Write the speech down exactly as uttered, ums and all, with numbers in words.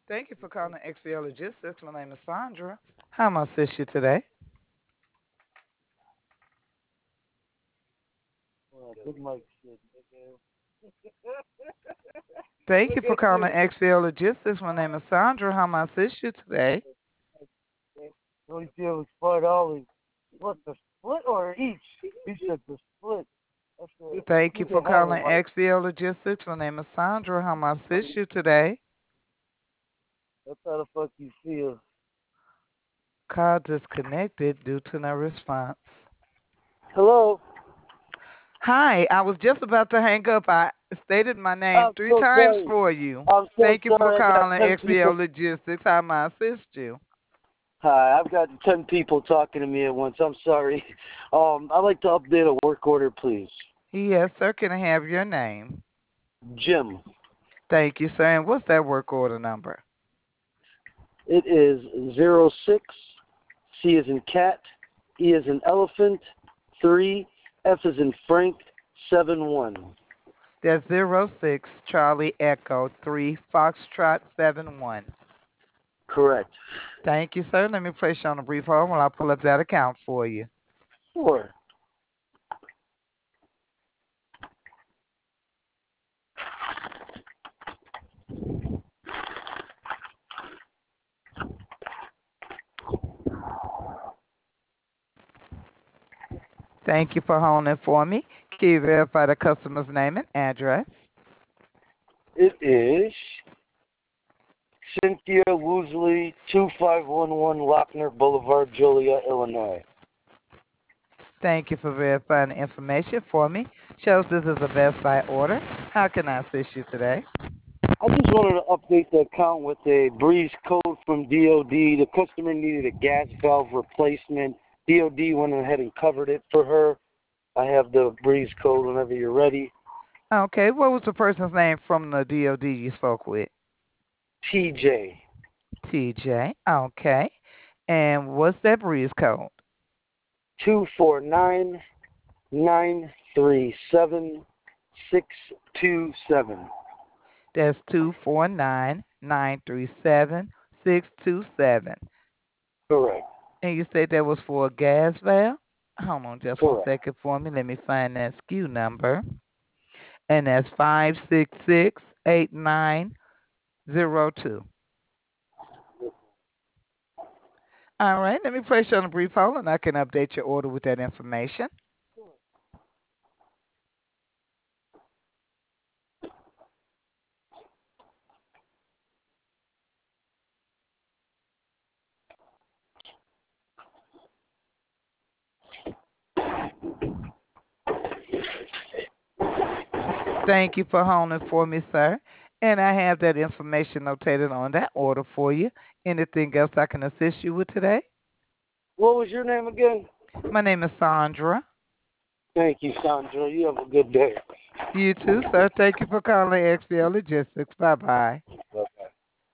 Thank you for calling X V L Logistics. My name is Sandra. How may I assist you today? Uh, good Mike shit, nigga. Thank you Look for at calling you. X V L Logistics. My name is Sandra. How may I assist you today? The only deal was five dollars. What, the split or each? He said the split. That's the, Thank you you for can have it, calling Mike. X V L Logistics. My name is Sandra. How may I assist you today? That's how the fuck you feel. Call disconnected due to no response. Hello? Hi, I was just about to hang up. I stated my name I'm three so times sorry. for you. I'm so Thank you for sorry. I got calling ten X V L people. Logistics. How may I assist you? Hi, I've got ten people talking to me at once. I'm sorry. Um, I'd like to update a work order, please. Yes, sir. Can I have your name? Jim. Thank you, sir. And what's that work order number? It is zero six. C is in cat. E is in elephant. Three. F is in Frank. Seven one. That's zero six Charlie Echo three Foxtrot seven one. Correct. Thank you, sir. Let me place you on a brief hold while I pull up that account for you. Sure. Thank you for holding for me. Can you verify the customer's name and address? It is Cynthia Woosley, two five one one Lochner Boulevard, Joliet, Illinois. Thank you for verifying the information for me. Shows this is a Best Buy order. How can I assist you today? I just wanted to update the account with a Breeze code from D O D. The customer needed a gas valve replacement. D O D went ahead and covered it for her. I have the Breeze code whenever you're ready. Okay, what was the person's name from the D O D you spoke with? T J. T J. Okay. And what's that breeze code? two four nine nine three seven six two seven. That's two four nine nine three seven six two seven. Correct. And you said that was for a gas valve? Hold on just one Correct. second for me. Let me find that S K U number. And that's five six six eight nine zero two. All right, let me place you on a brief hold and I can update your order with that information. Thank you for holding for me, sir. And I have that information notated on that order for you. Anything else I can assist you with today? What was your name again? My name is Sandra. Thank you, Sandra. You have a good day. You too, sir. Thank you for calling X L Logistics. Bye bye. Bye.